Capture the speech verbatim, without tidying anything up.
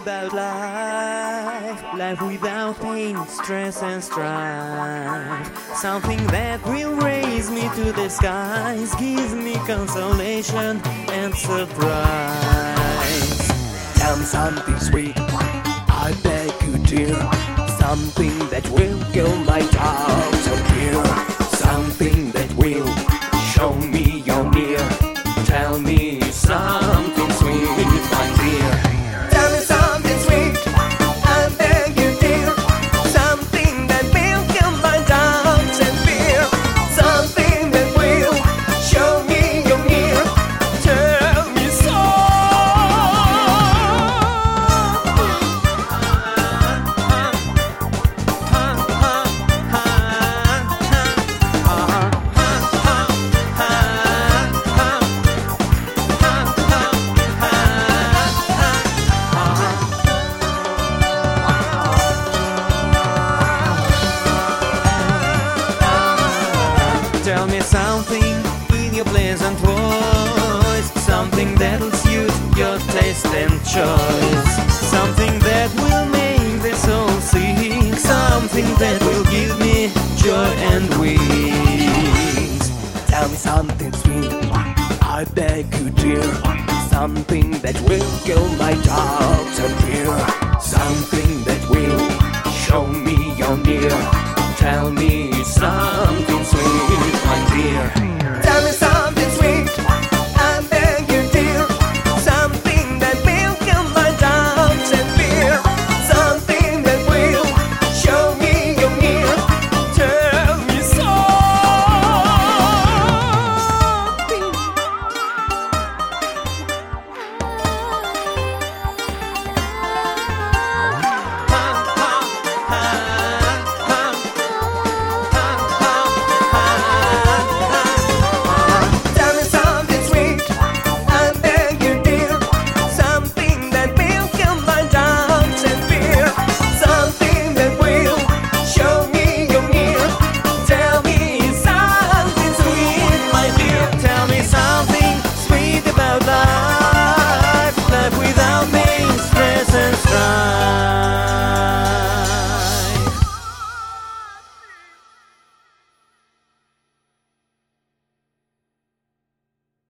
about life, life without pain, stress and strife. Something that will raise me to the skies, give me consolation and surprise. Tell me something sweet, I beg you dear. Something that will kill my doubts and fear. Something that will show me you're near. Tell me something sweet, my dear. Tell me something sweet, I beg you dear. Something that will kill my doubts and fear. Something that will show me you're near. Tell me so. Tell me something in your pleasant voice, something that'll suit your taste and choice, something that will make the soul sing, something that will give me joy and wings. Tell me something sweet, I beg you dear. Something that will kill my doubts and fear. Something that will show me you're near. Tell me something